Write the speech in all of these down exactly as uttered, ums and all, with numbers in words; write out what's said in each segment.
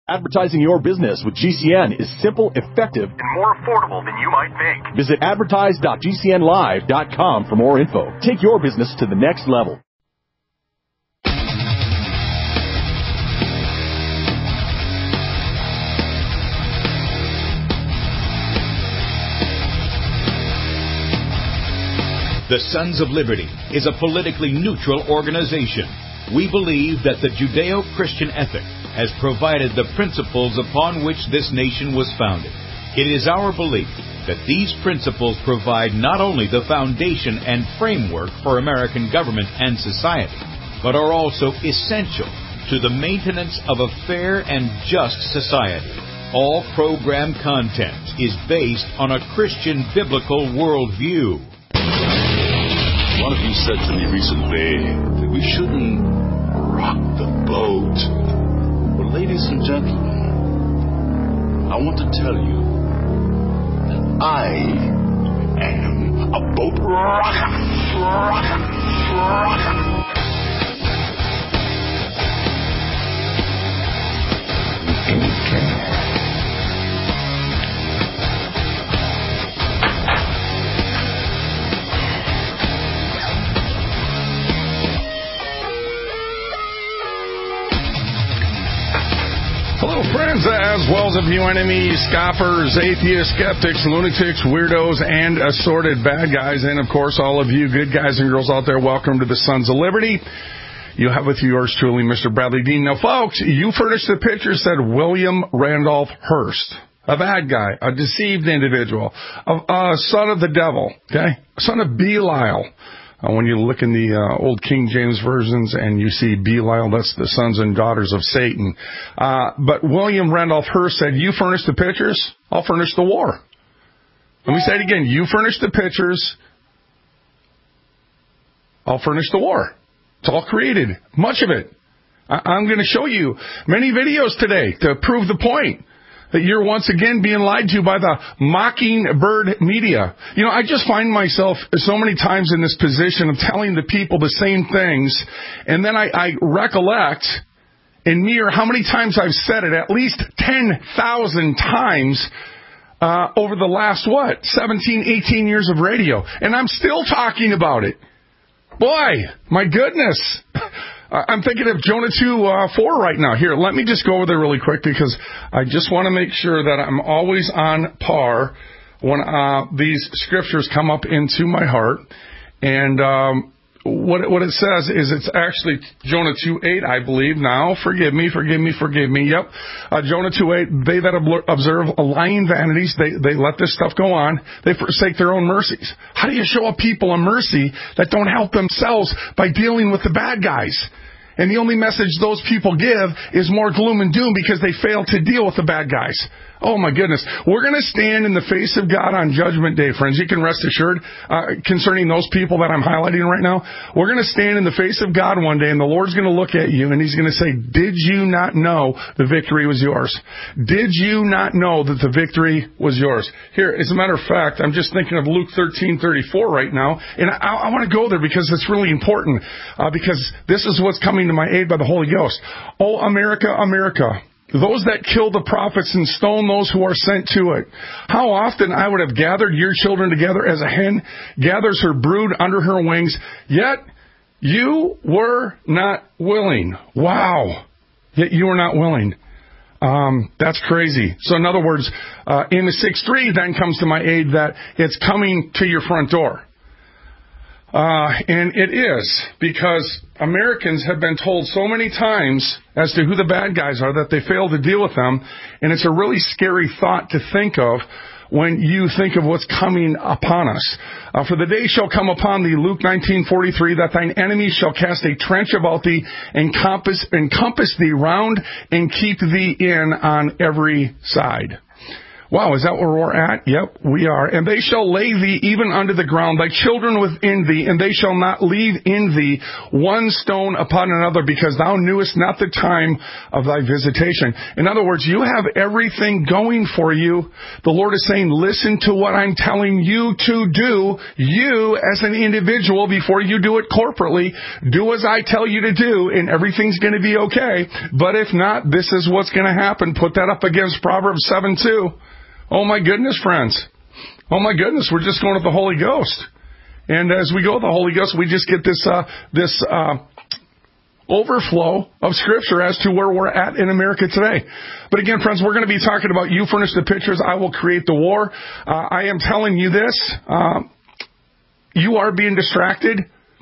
Advertising your business with G C N is simple, effective, and more affordable than you might think. Visit advertise dot g c n live dot com for more info. Take your business to the next level. The Sons of Liberty is a politically neutral organization. We believe that the Judeo-Christian ethic has provided the principles upon which this nation was founded. It is our belief that these principles provide not only the foundation and framework for American government and society, but are also essential to the maintenance of a fair and just society. All program content is based on a Christian biblical worldview. One of you said to me recently that we shouldn't rock the boat. Well, ladies and gentlemen, I want to tell you that I am a boat rocker. Rocker. Rocker. Okay. Hello, friends, as well as of you enemies, scoffers, atheists, skeptics, lunatics, weirdos, and assorted bad guys. And, of course, all of you good guys and girls out there, welcome to the Sons of Liberty. You have with you yours truly, Mister Bradley Dean. Now, folks, you furnished the picture, said William Randolph Hearst. A bad guy, a deceived individual, a, a son of the devil, okay, son of Belial. Uh, when you look in the uh, old King James versions and you see Belial, that's the sons and daughters of Satan. Uh, but William Randolph Hearst said, you furnish the pictures, I'll furnish the war. Let me say it again. You furnish the pictures, I'll furnish the war. It's all created, much of it. I- I'm going to show you many videos today to prove the point that you're once again being lied to by the mockingbird media. You know, I just find myself so many times in this position of telling the people the same things, and then I, I recollect and mirror how many times I've said it, at least ten thousand times uh, over the last, what, seventeen, eighteen years of radio. And I'm still talking about it. Boy, my goodness. I'm thinking of Jonah two four right now. Here, let me just go over there really quick because I just want to make sure that I'm always on par when uh, these scriptures come up into my heart. And um, what, what it says is it's actually Jonah two eight, I believe. Now, forgive me, forgive me, forgive me. Yep. Uh, Jonah two eight, they that observe lying vanities, they, they let this stuff go on. They forsake their own mercies. How do you show a people a mercy that don't help themselves by dealing with the bad guys? And the only message those people give is more gloom and doom because they fail to deal with the bad guys. Oh, my goodness. We're going to stand in the face of God on Judgment Day, friends. You can rest assured uh, concerning those people that I'm highlighting right now. We're going to stand in the face of God one day, and the Lord's going to look at you, and He's going to say, did you not know the victory was yours? Did you not know that the victory was yours? Here, as a matter of fact, I'm just thinking of Luke thirteen thirty-four right now, and I, I want to go there because it's really important, uh, because this is what's coming to my aid by the Holy Ghost. Oh, America, America. Those that kill the prophets and stone those who are sent to it. How often I would have gathered your children together as a hen gathers her brood under her wings, yet you were not willing. Wow. Yet you were not willing. Um, that's crazy. So in other words, uh, Amos six three then comes to my aid that it's coming to your front door. Uh, and it is, because Americans have been told so many times as to who the bad guys are that they fail to deal with them. And it's a really scary thought to think of when you think of what's coming upon us. Uh, for the day shall come upon thee, Luke nineteen forty-three, that thine enemies shall cast a trench about thee, and encompass, encompass thee round, and keep thee in on every side. Wow, is that where we're at? Yep, we are. And they shall lay thee even under the ground, thy children within thee, and they shall not leave in thee one stone upon another, because thou knewest not the time of thy visitation. In other words, you have everything going for you. The Lord is saying, listen to what I'm telling you to do. You, as an individual, before you do it corporately, do as I tell you to do, and everything's going to be okay. But if not, this is what's going to happen. Put that up against Proverbs seven two. Oh, my goodness, friends. Oh, my goodness, we're just going with the Holy Ghost. And as we go with the Holy Ghost, we just get this uh, this uh, overflow of Scripture as to where we're at in America today. But again, friends, we're going to be talking about you furnish the pictures, I will create the war. Uh, I am telling you this. Uh, you are being distracted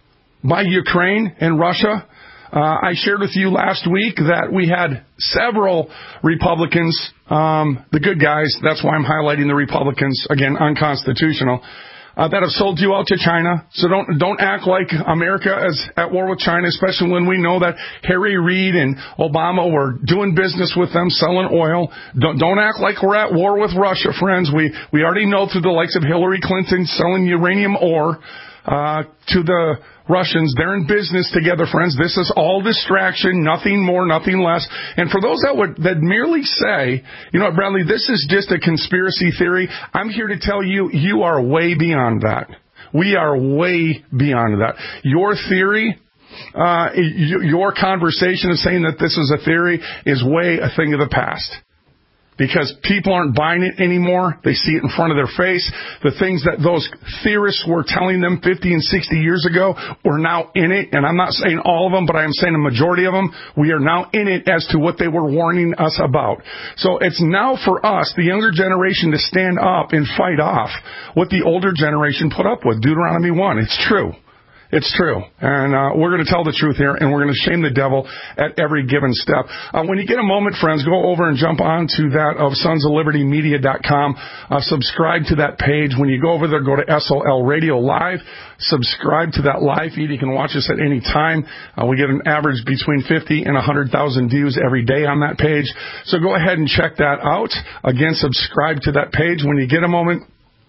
by Ukraine and Russia. Uh, I shared with you last week that we had several Republicans, um, the good guys, that's why I'm highlighting the Republicans, again, unconstitutional, uh, that have sold you out to China. So don't don't act like America is at war with China, especially when we know that Harry Reid and Obama were doing business with them, selling oil. Don't, don't act like we're at war with Russia, friends. We, we already know through the likes of Hillary Clinton selling uranium ore Uh, to the Russians. They're in business together, friends. This is all distraction, nothing more, nothing less. And for those that would that merely say, you know what, Bradley, this is just a conspiracy theory, I'm here to tell you, you are way beyond that. We are way beyond that. Your theory, uh, your conversation of saying that this is a theory is way a thing of the past. Because people aren't buying it anymore. They see it in front of their face. The things that those theorists were telling them fifty and sixty years ago, we're now in it. And I'm not saying all of them, but I am saying a majority of them. We are now in it as to what they were warning us about. So it's now for us, the younger generation, to stand up and fight off what the older generation put up with. Deuteronomy one. It's true. It's true. And uh, we're going to tell the truth here, and we're going to shame the devil at every given step. Uh, when you get a moment, friends, go over and jump on to that of sons of liberty media dot com. Uh, subscribe to that page. When you go over there, go to S O L Radio Live. Subscribe to that live feed. You can watch us at any time. Uh, we get an average between fifty and one hundred thousand views every day on that page. So go ahead and check that out. Again, subscribe to that page when you get a moment.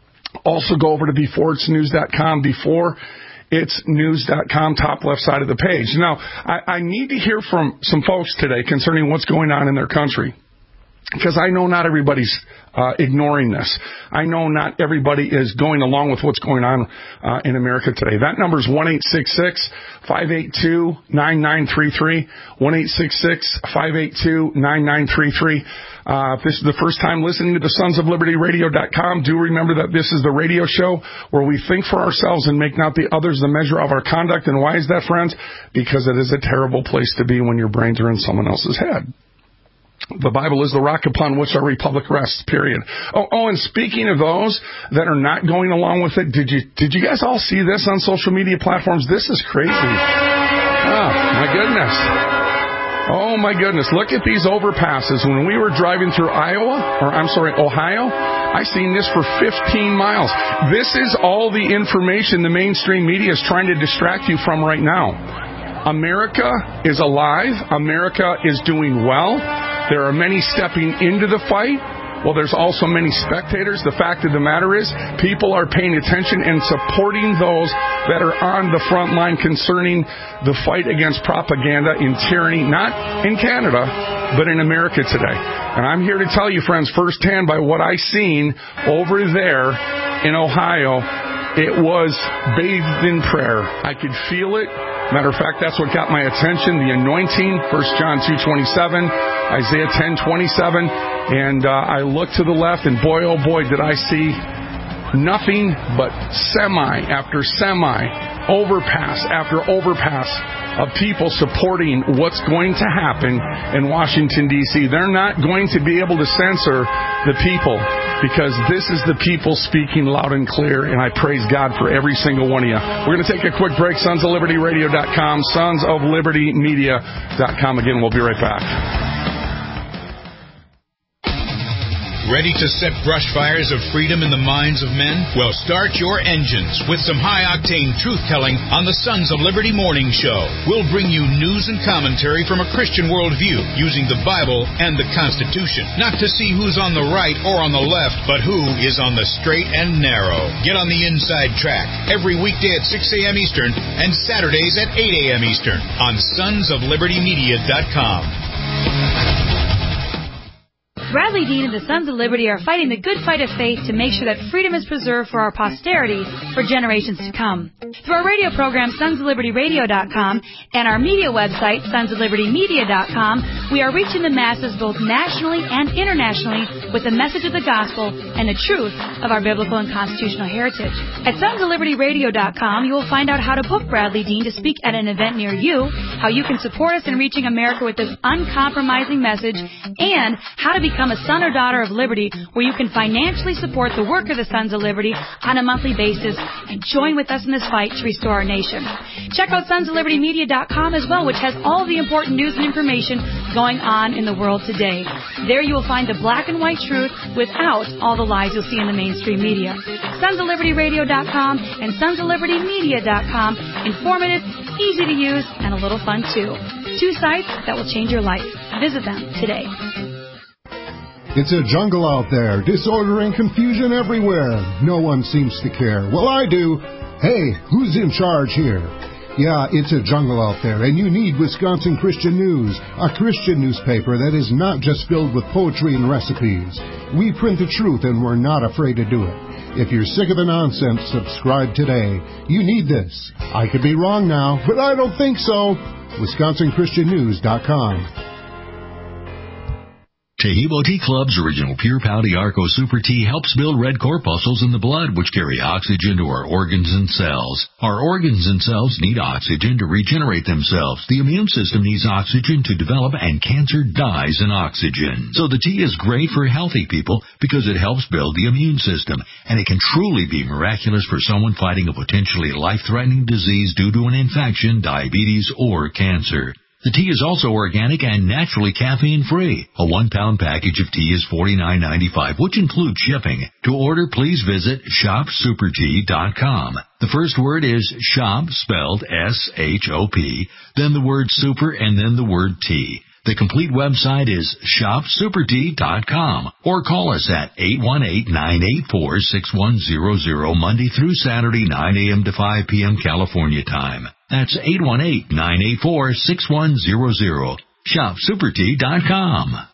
Also go over to before it's news dot com. Before It's news dot com, top left side of the page. Now, I, I need to hear from some folks today concerning what's going on in their country, because I know not everybody's uh, ignoring this. I know not everybody is going along with what's going on uh, in America today. That number is one eight six six, five eight two, nine nine three three, one eight six six, five eight two, nine nine three three. Uh, if this is the first time listening to the sons of liberty radio dot com, do remember that this is the radio show where we think for ourselves and make not the others the measure of our conduct. And why is that, friends? Because it is a terrible place to be when your brains are in someone else's head. The Bible is the rock upon which our republic rests, period. Oh, oh, and speaking of those that are not going along with it, did you did you guys all see this on social media platforms? This is crazy. Oh, my goodness. Oh, my goodness. Look at these overpasses. When we were driving through Iowa, or I'm sorry, Ohio, I seen this for fifteen miles. This is all the information the mainstream media is trying to distract you from right now. America is alive. America is doing well. There are many stepping into the fight. Well, there's also many spectators. The fact of the matter is, people are paying attention and supporting those that are on the front line concerning the fight against propaganda and tyranny, not in Canada, but in America today. And I'm here to tell you, friends, firsthand by what I seen over there in Ohio, it was bathed in prayer. I could feel it. Matter of fact, that's what got my attention, the anointing, First John two twenty-seven, Isaiah ten twenty-seven, and uh, I looked to the left, and boy, oh boy, did I see nothing but semi after semi, overpass after overpass of people supporting what's going to happen in Washington, D C They're not going to be able to censor the people, because this is the people speaking loud and clear, and I praise God for every single one of you. We're going to take a quick break. sons of liberty radio dot com, sons of liberty media dot com. Again, we'll be right back. Ready to set brush fires of freedom in the minds of men? Well, start your engines with some high-octane truth-telling on the Sons of Liberty Morning Show. We'll bring you news and commentary from a Christian worldview using the Bible and the Constitution. Not to see who's on the right or on the left, but who is on the straight and narrow. Get on the inside track every weekday at six a.m. Eastern and Saturdays at eight a.m. Eastern on sons of liberty media dot com. Bradley Dean and the Sons of Liberty are fighting the good fight of faith to make sure that freedom is preserved for our posterity for generations to come. Through our radio program, sons of liberty radio dot com, and our media website, sons of liberty media dot com, we are reaching the masses both nationally and internationally with the message of the gospel and the truth of our biblical and constitutional heritage. At sons of liberty radio dot com, you will find out how to book Bradley Dean to speak at an event near you, how you can support us in reaching America with this uncompromising message, and how to become a son or daughter of liberty, where you can financially support the work of the Sons of Liberty on a monthly basis and join with us in this fight to restore our nation. Check out sons of liberty media dot com as well, which has all the important news and information going on in the world today. There you will find the black and white truth without all the lies you'll see in the mainstream media. sons of liberty radio dot com and sons of liberty media dot com. Informative, easy to use, and a little fun too. Two sites that will change your life. Visit them today. It's a jungle out there, disorder and confusion everywhere. No one seems to care. Well, I do. Hey, who's in charge here? Yeah, it's a jungle out there, and you need Wisconsin Christian News, a Christian newspaper that is not just filled with poetry and recipes. We print the truth, and we're not afraid to do it. If you're sick of the nonsense, subscribe today. You need this. I could be wrong now, but I don't think so. Wisconsin Christian News dot com. Taheebo Tea Club's original Pure Pouty Arco Super Tea helps build red corpuscles in the blood, which carry oxygen to our organs and cells. Our organs and cells need oxygen to regenerate themselves. The immune system needs oxygen to develop, and cancer dies in oxygen. So the tea is great for healthy people because it helps build the immune system, and it can truly be miraculous for someone fighting a potentially life-threatening disease due to an infection, diabetes, or cancer. The tea is also organic and naturally caffeine-free. A one-pound package of tea is forty-nine ninety-five, which includes shipping. To order, please visit shop super tea dot com. The first word is shop, spelled S H O P, then the word super, and then the word tea. The complete website is shop super tea dot com, or call us at eight one eight, nine eight four, six one zero zero Monday through Saturday, nine a.m. to five p.m. California time. That's eight one eight, nine eight four, six one zero zero. shop super tea dot com.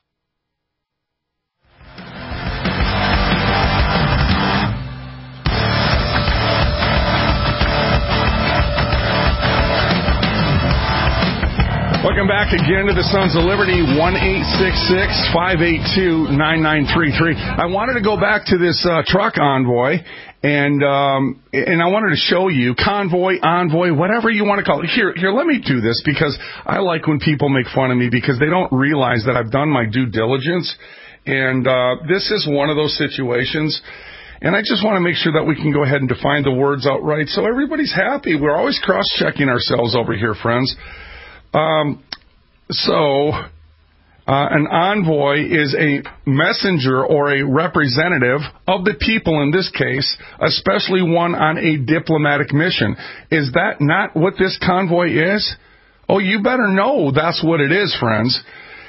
Welcome back again to the Sons of Liberty, one eight six six, five eight two, nine nine three three. I wanted to go back to this uh, truck envoy, and um, and I wanted to show you, convoy, envoy, whatever you want to call it. Here, here, let me do this, because I like when people make fun of me because they don't realize that I've done my due diligence, and uh, this is one of those situations. And I just want to make sure that we can go ahead and define the words outright so everybody's happy. We're always cross-checking ourselves over here, friends. Um, so, uh, an envoy is a messenger or a representative of the people in this case, especially one on a diplomatic mission. Is that not what this convoy is? Oh, you better know that's what it is, friends.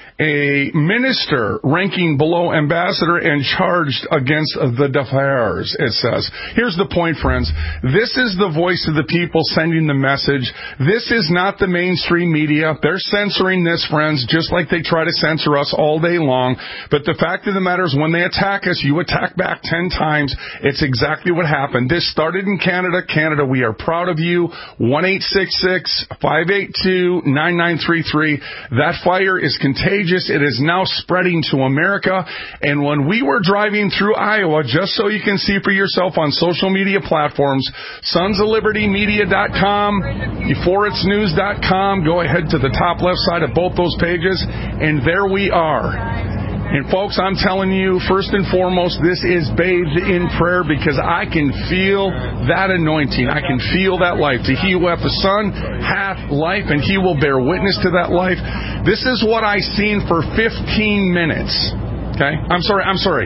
A minister ranking below ambassador and charged against the d'affaires, it says. Here's the point, friends. This is the voice of the people sending the message. This is not the mainstream media. They're censoring this, friends, just like they try to censor us all day long. But the fact of the matter is, when they attack us, you attack back ten times. It's exactly what happened. This started in Canada. Canada, we are proud of you. one eight six six, five eight two, nine nine three three. That fire is contagious. It is now spreading to America. And when we were driving through Iowa, just so you can see for yourself on social media platforms, sons of liberty media dot com, forest news dot com, go ahead to the top left side of both those pages, and there we are. And folks, I'm telling you, first and foremost, this is bathed in prayer, because I can feel that anointing. I can feel that life. To he who hath the Son hath life, and he will bear witness to that life. This is what I seen for fifteen minutes. Okay? I'm sorry, I'm sorry.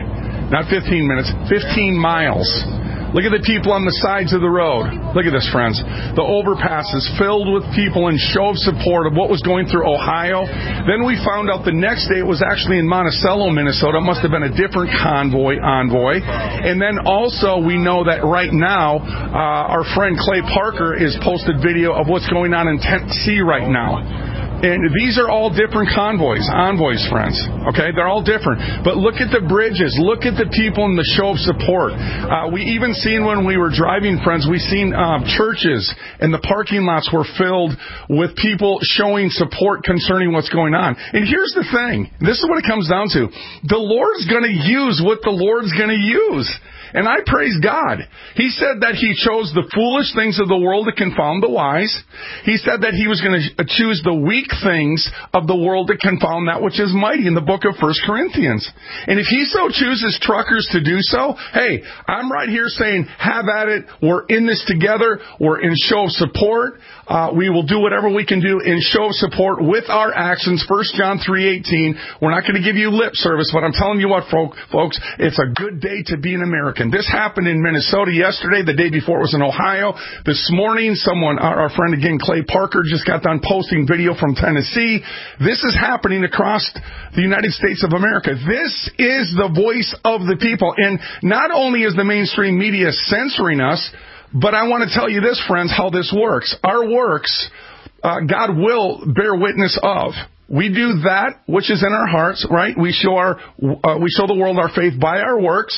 Not fifteen minutes, fifteen miles. Look at the people on the sides of the road. Look at this, friends. The overpass is filled with people in show of support of what was going through Ohio. Then we found out the next day it was actually in Monticello, Minnesota. It must have been a different convoy, envoy. And then also we know that right now uh, our friend Clay Parker is posted video of what's going on in Tennessee right now. And these are all different convoys, envoys, friends. Okay, they're all different. But look at the bridges. Look at the people in the show of support. Uh, we even seen when we were driving, friends, we seen uh, churches and the parking lots were filled with people showing support concerning what's going on. And here's the thing. This is what it comes down to. The Lord's going to use what the Lord's going to use. And I praise God. He said that He chose the foolish things of the world to confound the wise. He said that He was going to choose the weak things of the world to confound that which is mighty in the book of First Corinthians. And if He so chooses truckers to do so, hey, I'm right here saying, have at it. We're in this together. We're in show of support. Uh, we will do whatever we can do in show of support with our actions. First John three eighteen. We're not going to give you lip service, but I'm telling you what, folks, it's a good day to be an American. This happened in Minnesota yesterday. The day before it was in Ohio. This morning, someone, our, our friend again, Clay Parker, just got done posting video from Tennessee. This is happening across the United States of America. This is the voice of the people. And not only is the mainstream media censoring us, but I want to tell you this, friends, how this works. Our works, uh, God will bear witness of. We do that which is in our hearts, right? We show our, uh, we show the world our faith by our works.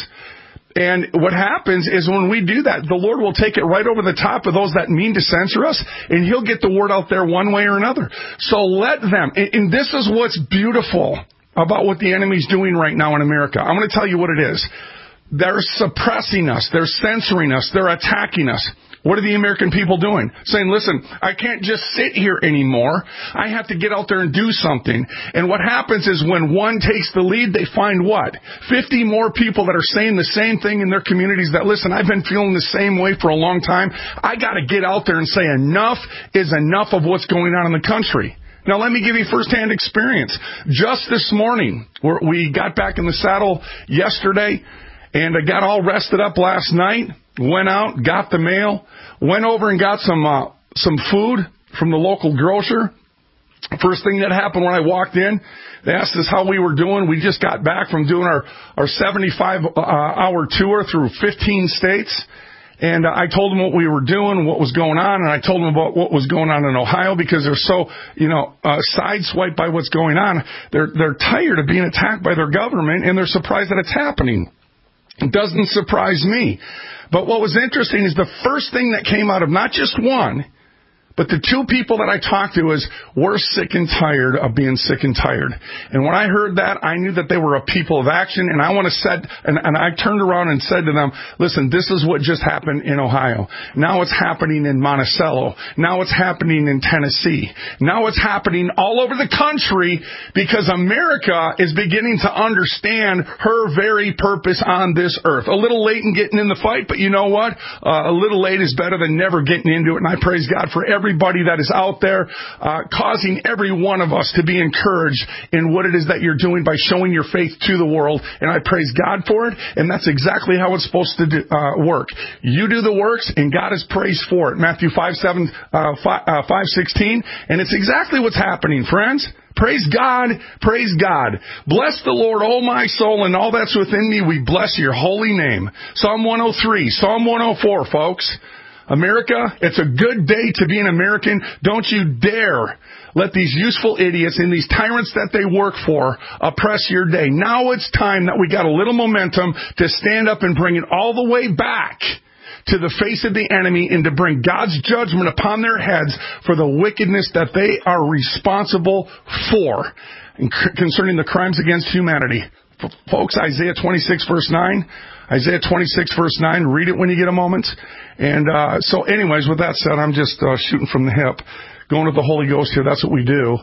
And what happens is when we do that, the Lord will take it right over the top of those that mean to censor us, and He'll get the word out there one way or another. So let them. And this is what's beautiful about what the enemy's doing right now in America. I'm going to tell you what it is. They're suppressing us. They're censoring us. They're attacking us. What are the American people doing? Saying, listen, I can't just sit here anymore. I have to get out there and do something. And what happens is when one takes the lead, they find what? fifty more people that are saying the same thing in their communities that, listen, I've been feeling the same way for a long time. I got to get out there and say enough is enough of what's going on in the country. Now, let me give you firsthand experience. Just this morning, we got back in the saddle yesterday, and I got all rested up last night. Went out, got the mail, went over and got some uh, some food from the local grocer. First thing that happened when I walked in, they asked us how we were doing. We just got back from doing our, our seventy-five hour tour through fifteen states. And uh, I told them what we were doing, what was going on, and I told them about what was going on in Ohio because they're so, you know, uh, sideswiped by what's going on. They're they're tired of being attacked by their government, and they're surprised that it's happening. It doesn't surprise me. But what was interesting is the first thing that came out of not just one, but the two people that I talked to is, we're sick and tired of being sick and tired. And when I heard that, I knew that they were a people of action. And I want to said, and, and I turned around and said to them, listen, this is what just happened in Ohio. Now it's happening in Monticello. Now it's happening in Tennessee. Now it's happening all over the country because America is beginning to understand her very purpose on this earth. A little late in getting in the fight, but you know what? Uh, a little late is better than never getting into it. And I praise God for every Everybody that is out there, uh, causing every one of us to be encouraged in what it is that you're doing by showing your faith to the world. And I praise God for it. And that's exactly how it's supposed to do, uh, work. You do the works, and God is praised for it. Matthew five seven, uh, five sixteen, and it's exactly what's happening, friends. Praise God, praise God. Bless the Lord, O my soul, and all that's within me. We bless your holy name. Psalm one oh three, Psalm one oh four, folks. America, it's a good day to be an American. Don't you dare let these useful idiots and these tyrants that they work for oppress your day. Now it's time that we got a little momentum to stand up and bring it all the way back to the face of the enemy and to bring God's judgment upon their heads for the wickedness that they are responsible for concerning the crimes against humanity. Folks, Isaiah twenty-six, verse nine. Isaiah twenty-six, verse nine. Read it when you get a moment. And uh, so anyways, with that said, I'm just uh, shooting from the hip. Going with the Holy Ghost here. That's what we do.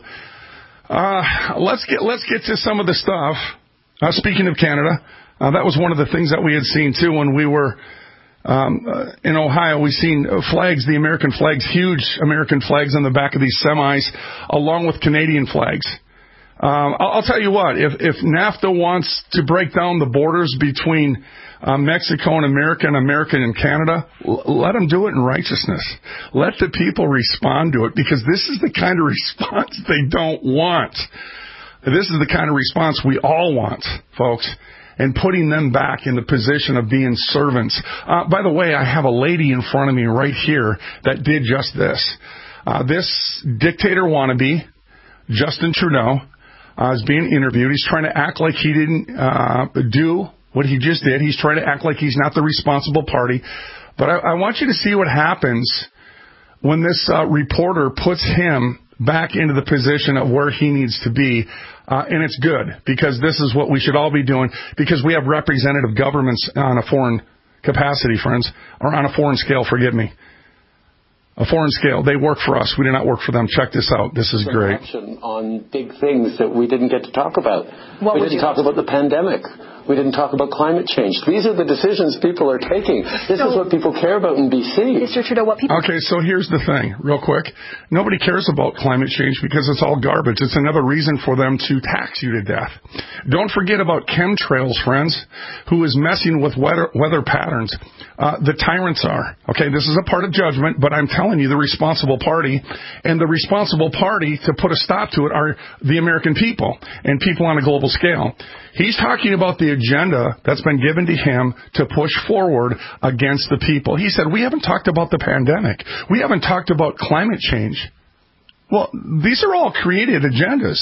Uh, let's get let's get to some of the stuff. Uh, speaking of Canada, uh, that was one of the things that we had seen, too, when we were um, uh, in Ohio. We've seen flags, the American flags, huge American flags on the back of these semis, along with Canadian flags. Um, I'll, I'll tell you what, if, if NAFTA wants to break down the borders between uh, Mexico and America and America and Canada, l- let them do it in righteousness. Let the people respond to it, because this is the kind of response they don't want. This is the kind of response we all want, folks, and putting them back in the position of being servants. Uh, by the way, I have a lady in front of me right here that did just this. Uh, this dictator wannabe, Justin Trudeau, uh, is being interviewed. He's trying to act like he didn't uh, do what he just did. He's trying to act like he's not the responsible party. But I, I want you to see what happens when this uh, reporter puts him back into the position of where he needs to be. Uh, and it's good, because this is what we should all be doing, because we have representative governments on a foreign capacity, friends, or on a foreign scale, forgive me. A foreign scale. They work for us. We do not work for them. Check this out. This is great. Action on big things that we didn't get to talk about. What we didn't talk about the pandemic. We didn't talk about climate change. These are the decisions people are taking. This so, is what people care about in B C. Mister Trudeau, what people... Okay, so here's the thing, real quick. Nobody cares about climate change because it's all garbage. It's another reason for them to tax you to death. Don't forget about chemtrails, friends, who is messing with weather, weather patterns. Uh, the tyrants are. Okay, this is a part of judgment, but I'm telling you, the responsible party, and the responsible party to put a stop to it are the American people and people on a global scale. He's talking about the agenda that's been given to him to push forward against the people. He said, we haven't talked about the pandemic. We haven't talked about climate change. Well, these are all created agendas.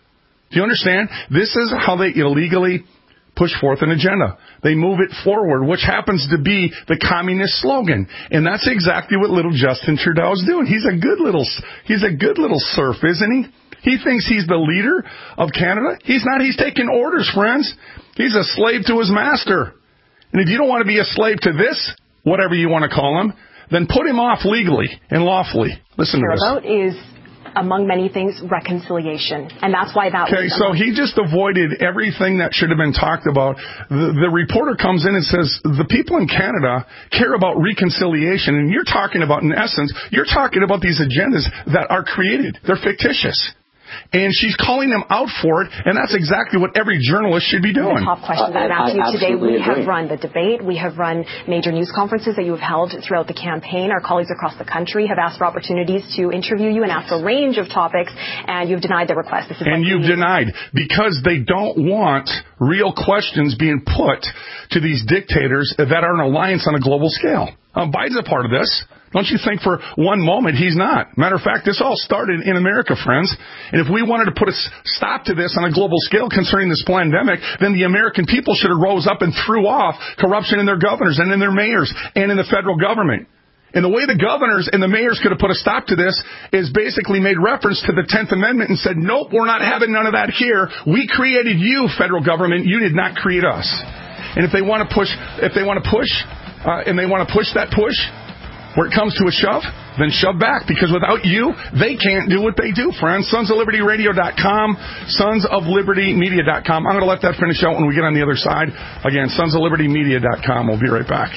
Do you understand? This is how they illegally push forth an agenda. They move it forward, which happens to be the communist slogan. And that's exactly what little Justin Trudeau is doing. He's a good little, he's a good little serf, isn't he? He thinks he's the leader of Canada. He's not. He's taking orders, friends. He's a slave to his master. And if you don't want to be a slave to this, whatever you want to call him, then put him off legally and lawfully. Listen to this. About is, among many things, reconciliation. And that's why that okay, was... Okay, so he just avoided everything that should have been talked about. The, the reporter comes in and says, the people in Canada care about reconciliation. And you're talking about, in essence, you're talking about these agendas that are created. They're fictitious. And she's calling them out for it, and that's exactly what every journalist should be doing. The top question that I'm asking you today, we have run the debate, we have run major news conferences that you have held throughout the campaign. Our colleagues across the country have asked for opportunities to interview you and ask a range of topics, and you've denied the request. This is and you've denied, because they don't want real questions being put to these dictators that are an alliance on a global scale. Uh, Biden's a part of this. Don't you think for one moment he's not? Matter of fact, this all started in America, friends. And if we wanted to put a stop to this on a global scale concerning this pandemic, then the American people should have rose up and threw off corruption in their governors and in their mayors and in the federal government. And the way the governors and the mayors could have put a stop to this is basically made reference to the tenth Amendment and said, nope, we're not having none of that here. We created you, federal government. You did not create us. And if they want to push, if they want to push, uh, and they want to push that push, where it comes to a shove, then shove back, because without you, they can't do what they do, friends. Sons of Liberty Radio dot com, Sons of Liberty Media dot com. I'm going to let that finish out when we get on the other side. Again, Sons of Liberty Media dot com. We'll be right back.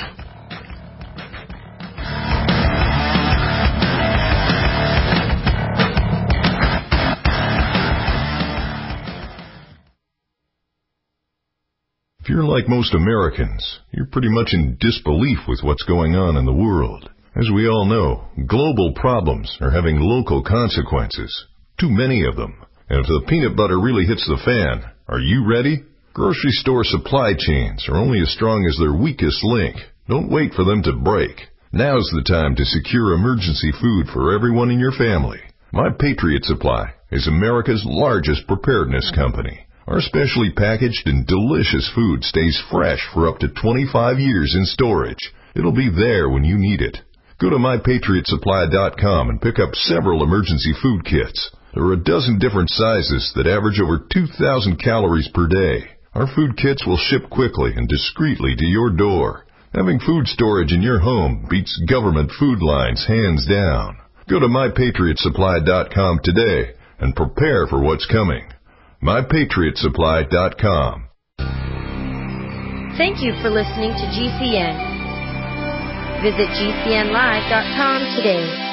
If you're like most Americans, you're pretty much in disbelief with what's going on in the world. As we all know, global problems are having local consequences. Too many of them. And if the peanut butter really hits the fan, are you ready? Grocery store supply chains are only as strong as their weakest link. Don't wait for them to break. Now's the time to secure emergency food for everyone in your family. My Patriot Supply is America's largest preparedness company. Our specially packaged and delicious food stays fresh for up to twenty-five years in storage. It'll be there when you need it. Go to my patriot supply dot com and pick up several emergency food kits. There are a dozen different sizes that average over two thousand calories per day. Our food kits will ship quickly and discreetly to your door. Having food storage in your home beats government food lines hands down. Go to my patriot supply dot com today and prepare for what's coming. my patriot supply dot com. Thank you for listening to G C N. Visit G C N live dot com today.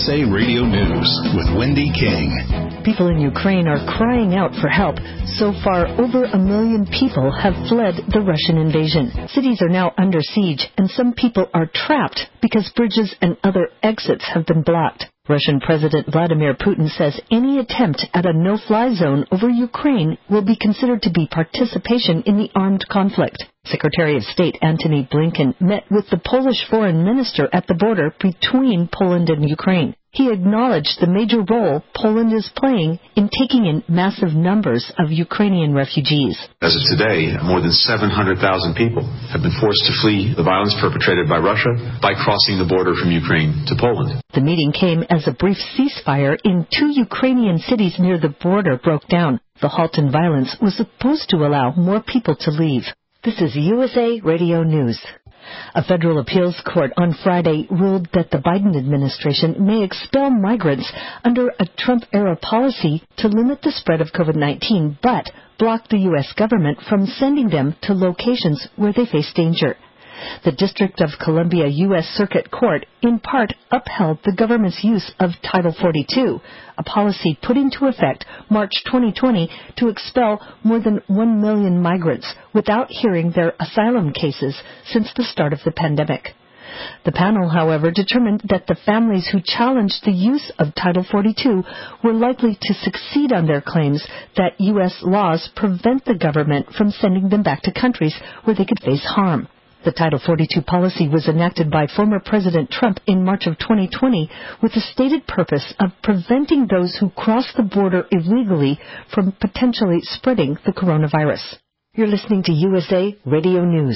S A Radio News with Wendy King. People in Ukraine are crying out for help. So far, over a million people have fled the Russian invasion. Cities are now under siege, and some people are trapped because bridges and other exits have been blocked. Russian President Vladimir Putin says any attempt at a no-fly zone over Ukraine will be considered to be participation in the armed conflict. Secretary of State Antony Blinken met with the Polish foreign minister at the border between Poland and Ukraine. He acknowledged the major role Poland is playing in taking in massive numbers of Ukrainian refugees. As of today, more than seven hundred thousand people have been forced to flee the violence perpetrated by Russia by crossing the border from Ukraine to Poland. The meeting came as a brief ceasefire in two Ukrainian cities near the border broke down. The halt in violence was supposed to allow more people to leave. This is U S A Radio News. A federal appeals court on Friday ruled that the Biden administration may expel migrants under a Trump-era policy to limit the spread of COVID nineteen, but block the U S government from sending them to locations where they face danger. The District of Columbia U S Circuit Court, in part, upheld the government's use of Title forty-two, a policy put into effect March twenty twenty to expel more than one million migrants without hearing their asylum cases since the start of the pandemic. The panel, however, determined that the families who challenged the use of Title forty-two were likely to succeed on their claims that U S laws prevent the government from sending them back to countries where they could face harm. The Title forty-two policy was enacted by former President Trump in March of twenty twenty with the stated purpose of preventing those who cross the border illegally from potentially spreading the coronavirus. You're listening to U S A Radio News.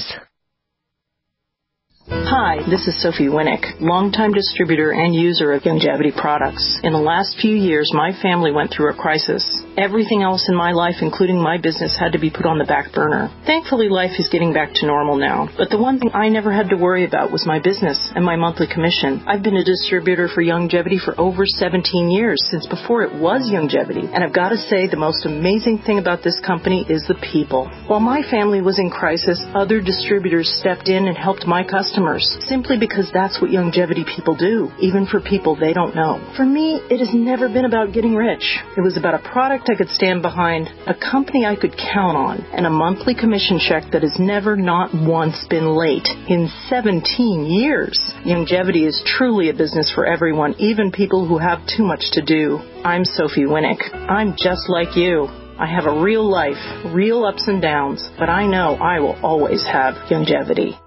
Hi, this is Sophie Winnick, longtime distributor and user of Youngevity products. In the last few years, my family went through a crisis. Everything else in my life, including my business, had to be put on the back burner. Thankfully, life is getting back to normal now. But the one thing I never had to worry about was my business and my monthly commission. I've been a distributor for Youngevity for over seventeen years, since before it was Youngevity. And I've got to say, the most amazing thing about this company is the people. While my family was in crisis, other distributors stepped in and helped my customers. Simply because that's what Youngevity people do, even for people they don't know. For me, it has never been about getting rich. It was about a product I could stand behind, a company I could count on, and a monthly commission check that has never not once been late in seventeen years. Youngevity is truly a business for everyone, even people who have too much to do. I'm Sophie Winnick. I'm just like you. I have a real life, real ups and downs, but I know I will always have Youngevity.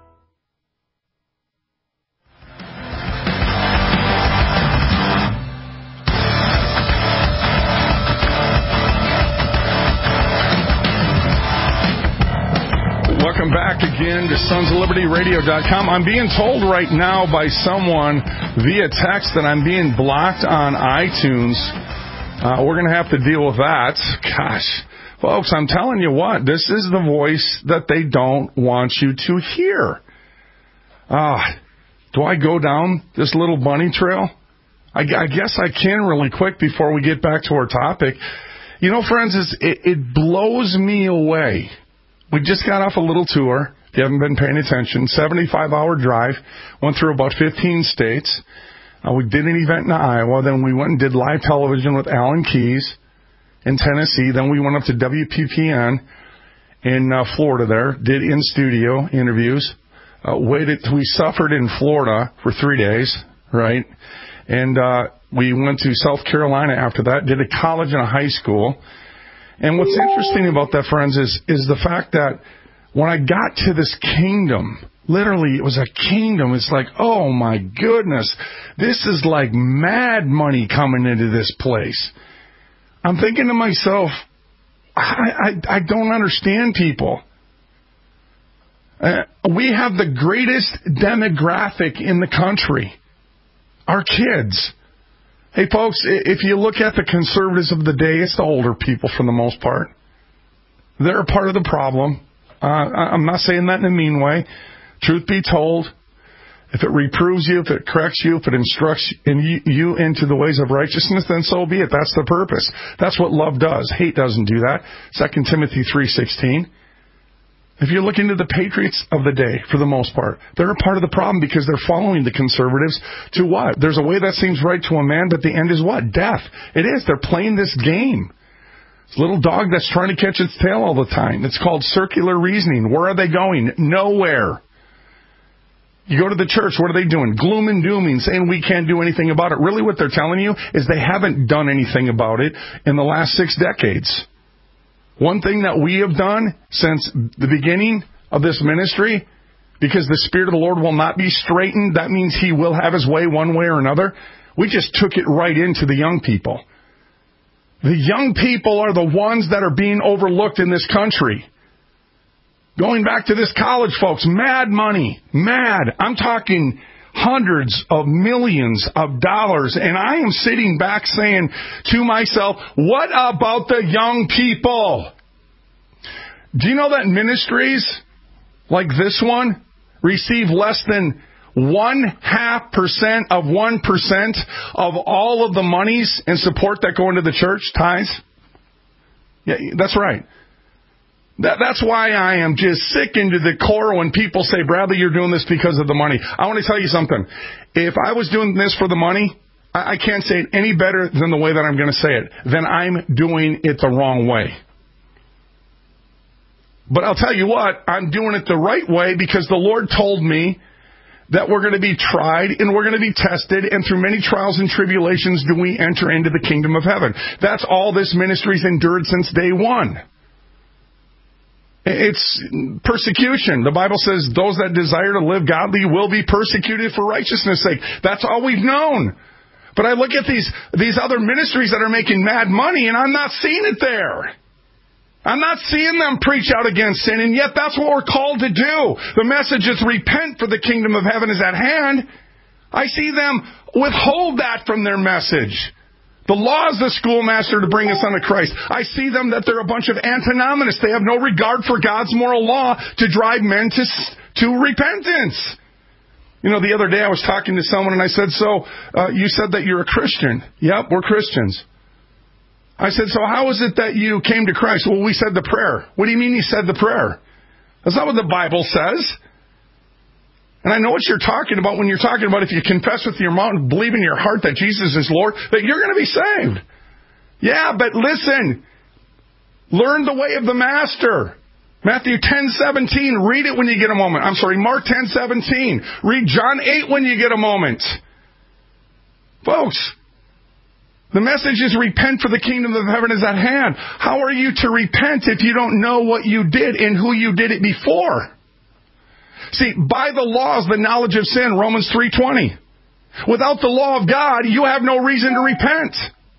Welcome back again to sons of liberty radio dot com. I'm being told right now by someone via text that I'm being blocked on iTunes. Uh, we're going to have to deal with that. Gosh, folks, I'm telling you what, this is the voice that they don't want you to hear. Ah, uh, do I go down this little bunny trail? I, I guess I can really quick before we get back to our topic. You know, friends, it's, it, it blows me away. We just got off a little tour, if you haven't been paying attention, seventy-five hour drive, went through about fifteen states. Uh, we did an event in Iowa, then we went and did live television with Alan Keyes in Tennessee, then we went up to W P P N in uh, Florida there, did in-studio interviews, uh, waited, we suffered in Florida for three days, right, and uh, we went to South Carolina after that, did a college and a high school. And what's interesting about that, friends, is is the fact that when I got to this kingdom, literally it was a kingdom. It's like, oh, my goodness, this is like mad money coming into this place. I'm thinking to myself, I, I, I don't understand people. Uh, we have the greatest demographic in the country, our kids. Hey, folks, if you look at the conservatives of the day, it's the older people for the most part. They're a part of the problem. Uh, I'm not saying that in a mean way. Truth be told, if it reproves you, if it corrects you, if it instructs you into the ways of righteousness, then so be it. That's the purpose. That's what love does. Hate doesn't do that. Second Timothy three sixteen. If you look into the patriots of the day, for the most part, they're a part of the problem because they're following the conservatives to what? There's a way that seems right to a man, but the end is what? Death. It is. They're playing this game. This little dog that's trying to catch its tail all the time. It's called circular reasoning. Where are they going? Nowhere. You go to the church, what are they doing? Gloom and dooming, saying we can't do anything about it. Really what they're telling you is they haven't done anything about it in the last six decades. One thing that we have done since the beginning of this ministry, because the Spirit of the Lord will not be straightened, that means He will have His way one way or another. We just took it right into the young people. The young people are the ones that are being overlooked in this country. Going back to this college, folks, mad money, mad. I'm talking hundreds of millions of dollars. And I am sitting back saying to myself, what about the young people? Do you know that ministries like this one receive less than one half percent of one percent of all of the monies and support that go into the church, tithes? Yeah, that's right. That, that's why I am just sick into the core when people say, Bradley, you're doing this because of the money. I want to tell you something. If I was doing this for the money, I, I can't say it any better than the way that I'm going to say it. Then I'm doing it the wrong way. But I'll tell you what, I'm doing it the right way because the Lord told me that we're going to be tried and we're going to be tested, and through many trials and tribulations do we enter into the kingdom of heaven. That's all this ministry's endured since day one. It's persecution. The Bible says those that desire to live godly will be persecuted for righteousness' sake. That's all we've known. But I look at these, these other ministries that are making mad money, and I'm not seeing it there. I'm not seeing them preach out against sin, and yet that's what we're called to do. The message is repent, for the kingdom of heaven is at hand. I see them withhold that from their message. The law is the schoolmaster to bring us unto Christ. I see them that they're a bunch of antinomianists. They have no regard for God's moral law to drive men to, to repentance. You know, the other day I was talking to someone and I said, so uh, you said that you're a Christian. Yep, we're Christians. I said, so how is it that you came to Christ? Well, we said the prayer. What do you mean you said the prayer? That's not what the Bible says. And I know what you're talking about when you're talking about if you confess with your mouth and believe in your heart that Jesus is Lord, that you're going to be saved. Yeah, but listen, learn the way of the Master. Matthew ten seventeen, read it when you get a moment. I'm sorry, Mark ten seventeen. Read John eight when you get a moment. Folks, the message is repent, for the kingdom of heaven is at hand. How are you to repent if you don't know what you did and who you did it before? See, by the law is the knowledge of sin, Romans three twenty. Without the law of God, you have no reason to repent.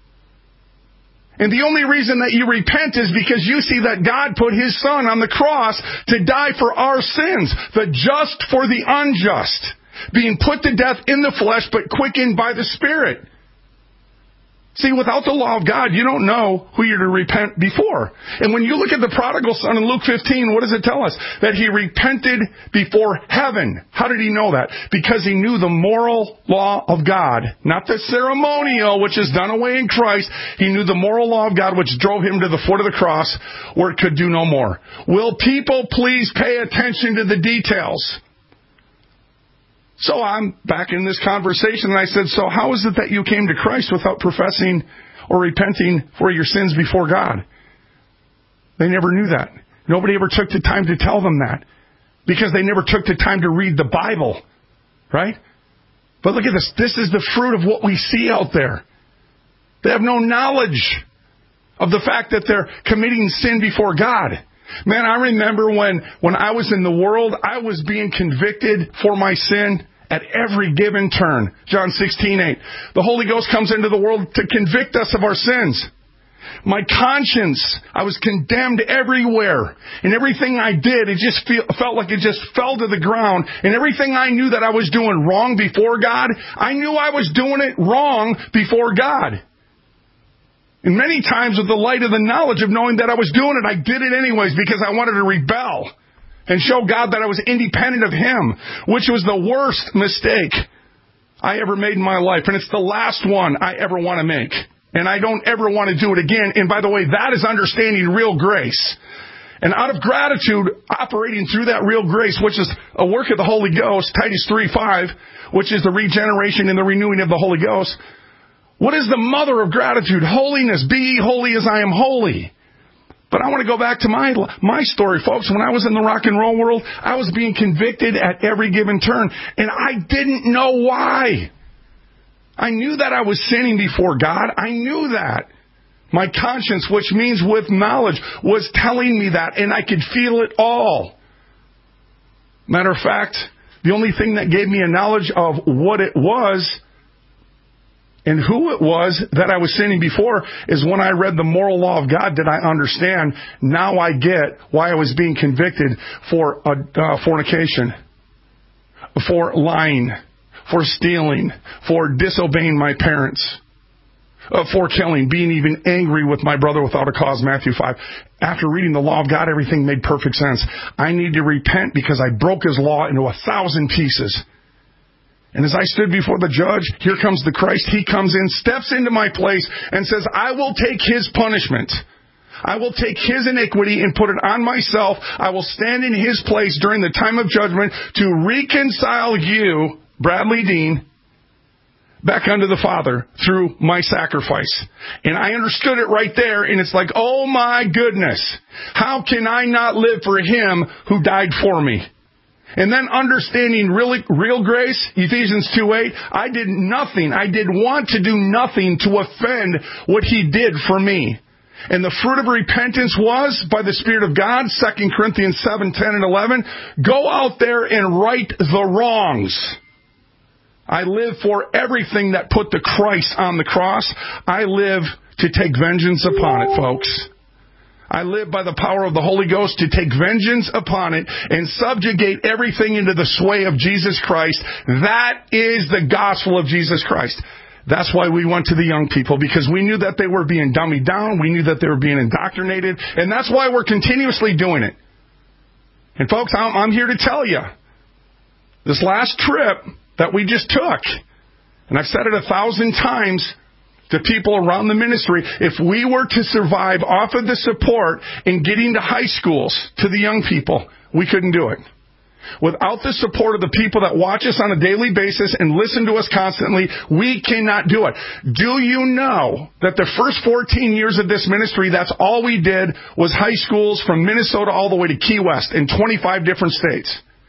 And the only reason that you repent is because you see that God put His Son on the cross to die for our sins, the just for the unjust, being put to death in the flesh but quickened by the Spirit. See, without the law of God, you don't know who you're to repent before. And when you look at the prodigal son in Luke fifteen, what does it tell us? That he repented before heaven. How did he know that? Because he knew the moral law of God, not the ceremonial, which is done away in Christ. He knew the moral law of God, which drove him to the foot of the cross where it could do no more. Will people please pay attention to the details? So I'm back in this conversation, and I said, so how is it that you came to Christ without professing or repenting for your sins before God? They never knew that. Nobody ever took the time to tell them that, because they never took the time to read the Bible, right? But look at this. This is the fruit of what we see out there. They have no knowledge of the fact that they're committing sin before God. Man, I remember when, when I was in the world, I was being convicted for my sin at every given turn. John sixteen eight. The Holy Ghost comes into the world to convict us of our sins. My conscience, I was condemned everywhere. And everything I did, it just feel, felt like it just fell to the ground. And everything I knew that I was doing wrong before God, I knew I was doing it wrong before God. And many times with the light of the knowledge of knowing that I was doing it, I did it anyways because I wanted to rebel and show God that I was independent of Him, which was the worst mistake I ever made in my life. And it's the last one I ever want to make. And I don't ever want to do it again. And by the way, that is understanding real grace. And out of gratitude, operating through that real grace, which is a work of the Holy Ghost, Titus three five, which is the regeneration and the renewing of the Holy Ghost. What is the mother of gratitude? Holiness. Be ye holy as I am holy. But I want to go back to my my story, folks. When I was in the rock and roll world, I was being convicted at every given turn, and I didn't know why. I knew that I was sinning before God. I knew that. My conscience, which means with knowledge, was telling me that, and I could feel it all. Matter of fact, the only thing that gave me a knowledge of what it was and who it was that I was sinning before is when I read the moral law of God. Did I understand? Now I get why I was being convicted for uh, fornication, for lying, for stealing, for disobeying my parents, uh, for killing, being even angry with my brother without a cause, Matthew five. After reading the law of God, everything made perfect sense. I need to repent because I broke his law into a thousand pieces. And as I stood before the judge, here comes the Christ. He comes in, steps into my place, and says, I will take his punishment. I will take his iniquity and put it on myself. I will stand in his place during the time of judgment to reconcile you, Bradley Dean, back unto the Father through my sacrifice. And I understood it right there, and it's like, oh my goodness, how can I not live for him who died for me? And then understanding really, real grace, Ephesians two eight, I did nothing, I did want to do nothing to offend what he did for me. And the fruit of repentance was, by the Spirit of God, Second Corinthians seven, ten, and eleven, go out there and right the wrongs. I live for everything that put the Christ on the cross. I live to take vengeance upon it, folks. I live by the power of the Holy Ghost to take vengeance upon it and subjugate everything into the sway of Jesus Christ. That is the gospel of Jesus Christ. That's why we went to the young people, because we knew that they were being dummied down. We knew that they were being indoctrinated. And that's why we're continuously doing it. And folks, I'm, I'm here to tell you, this last trip that we just took, and I've said it a thousand times to people around the ministry, if we were to survive off of the support in getting to high schools to the young people, we couldn't do it. Without the support of the people that watch us on a daily basis and listen to us constantly, we cannot do it. Do you know that the first fourteen years of this ministry, that's all we did was high schools from Minnesota all the way to Key West in twenty-five different states?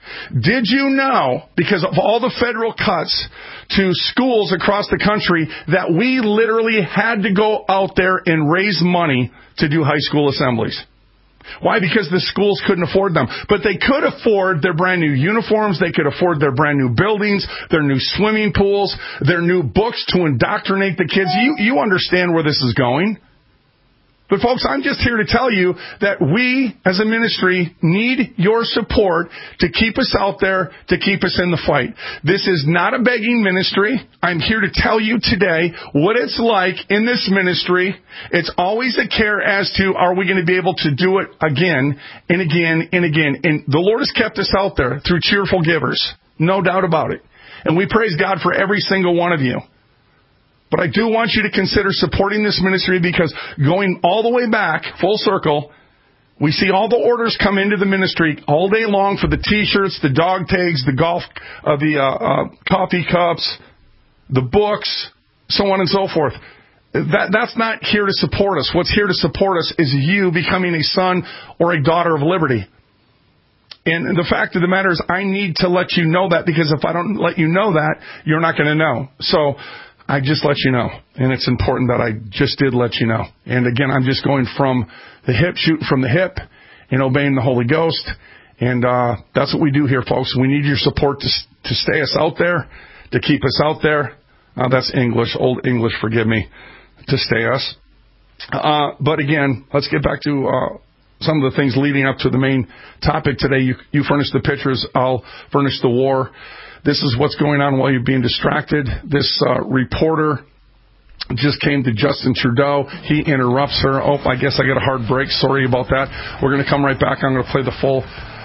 Did you know, because of all the federal cuts to schools across the country, that we literally had to go out there and raise money to do high school assemblies? Why? Because the schools couldn't afford them. But they could afford their brand new uniforms. They could afford their brand new buildings, their new swimming pools, their new books to indoctrinate the kids. You, you understand where this is going. But folks, I'm just here to tell you that we as a ministry need your support to keep us out there, to keep us in the fight. This is not a begging ministry. I'm here to tell you today what it's like in this ministry. It's always a care as to, are we going to be able to do it again and again and again? And the Lord has kept us out there through cheerful givers. No doubt about it. And we praise God for every single one of you. But I do want you to consider supporting this ministry, because going all the way back, full circle, we see all the orders come into the ministry all day long for the T-shirts, the dog tags, the golf, uh, the uh, uh, coffee cups, the books, so on and so forth. That That's not here to support us. What's here to support us is you becoming a son or a daughter of liberty. And the fact of the matter is, I need to let you know that, because if I don't let you know that, you're not going to know. So I just let you know, and it's important that I just did let you know. And again, I'm just going from the hip, shooting from the hip, and obeying the Holy Ghost. And uh, that's what we do here, folks. We need your support to to stay us out there, to keep us out there. Uh, that's English, old English, forgive me, to stay us. Uh, but again, let's get back to uh, some of the things leading up to the main topic today. You, you furnish the pictures, I'll furnish the war. This is what's going on while you're being distracted. This uh, reporter just came to Justin Trudeau. He interrupts her. Oh, I guess I got a hard break. Sorry about that. We're going to come right back. I'm going to play the full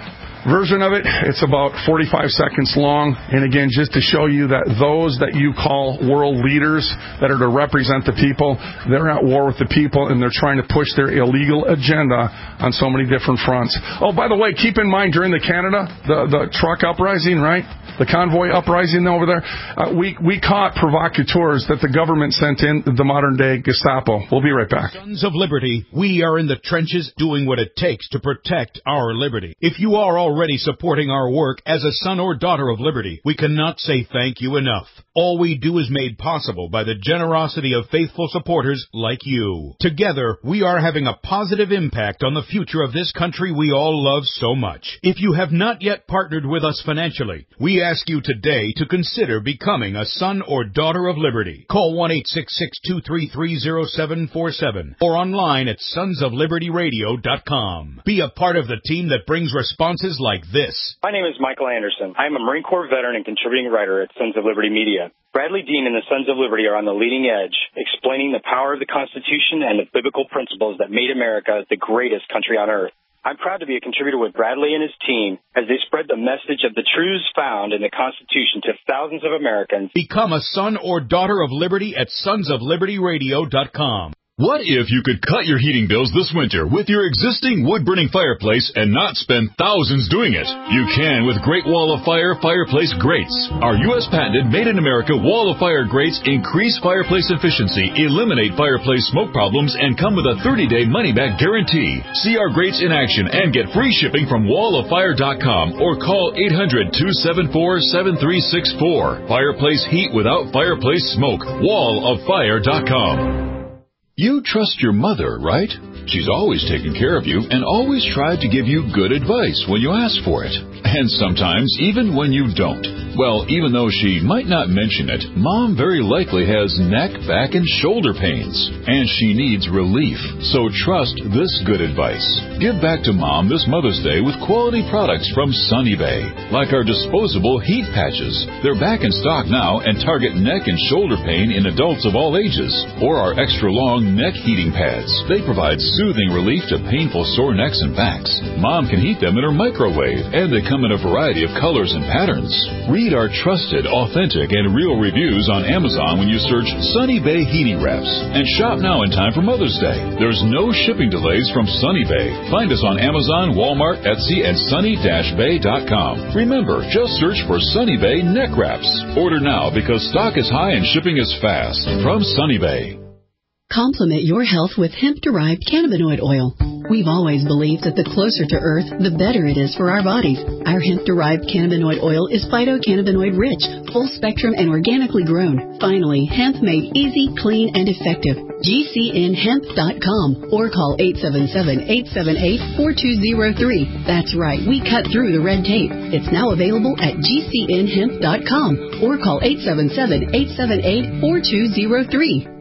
version of it. It's about forty-five seconds long. And again, just to show you that those that you call world leaders that are to represent the people, they're at war with the people, and they're trying to push their illegal agenda on so many different fronts. Oh, by the way, keep in mind during the Canada, the, the truck uprising, right? The convoy uprising over there, uh, we, we caught provocateurs that the government sent in, the modern-day Gestapo. We'll be right back. Sons of Liberty, we are in the trenches doing what it takes to protect our liberty. If you are already supporting our work as a son or daughter of liberty, we cannot say thank you enough. All we do is made possible by the generosity of faithful supporters like you. Together, we are having a positive impact on the future of this country we all love so much. If you have not yet partnered with us financially, we ask you today to consider becoming a son or daughter of liberty. Call one eight six six, two three three, zero seven four seven or online at sons of liberty radio dot com. Be a part of the team that brings responses like this. My name is Michael Anderson. I am a Marine Corps veteran and contributing writer at Sons of Liberty Media. Bradley Dean and the Sons of Liberty are on the leading edge, explaining the power of the Constitution and the biblical principles that made America the greatest country on earth. I'm proud to be a contributor with Bradley and his team as they spread the message of the truths found in the Constitution to thousands of Americans. Become a son or daughter of liberty at sons of liberty radio dot com. What if you could cut your heating bills this winter with your existing wood-burning fireplace and not spend thousands doing it? You can with Great Wall of Fire fireplace grates. Our U S patented made-in-America Wall of Fire grates increase fireplace efficiency, eliminate fireplace smoke problems, and come with a thirty-day money-back guarantee. See our grates in action and get free shipping from wall of fire dot com or call eight hundred, two seven four, seven three six four. Fireplace heat without fireplace smoke. wall of fire dot com. You trust your mother, right? She's always taken care of you and always tried to give you good advice when you ask for it. And sometimes even when you don't. Well, even though she might not mention it, Mom very likely has neck, back, and shoulder pains. And she needs relief. So trust this good advice. Give back to Mom this Mother's Day with quality products from Sunny Bay. Like our disposable heat patches. They're back in stock now and target neck and shoulder pain in adults of all ages. Or our extra long neck heating pads. They provide soothing relief to painful sore necks and backs. Mom can heat them in her microwave, and they come in a variety of colors and patterns. Read our trusted, authentic, and real reviews on Amazon when you search Sunny Bay Heating Wraps. And shop now in time for Mother's Day. There's no shipping delays from Sunny Bay. Find us on Amazon, Walmart, Etsy, and sunny dash bay dot com. Remember, just search for Sunny Bay Neck Wraps. Order now because stock is high and shipping is fast. From Sunny Bay. Complement your health with hemp-derived cannabinoid oil. We've always believed that the closer to Earth, the better it is for our bodies. Our hemp-derived cannabinoid oil is phytocannabinoid-rich, full-spectrum, and organically grown. Finally, hemp made easy, clean, and effective. G C N hemp dot com or call eight seven seven, eight seven eight, four two zero three. That's right, we cut through the red tape. It's now available at G C N hemp dot com or call eight seven seven, eight seven eight, four two zero three.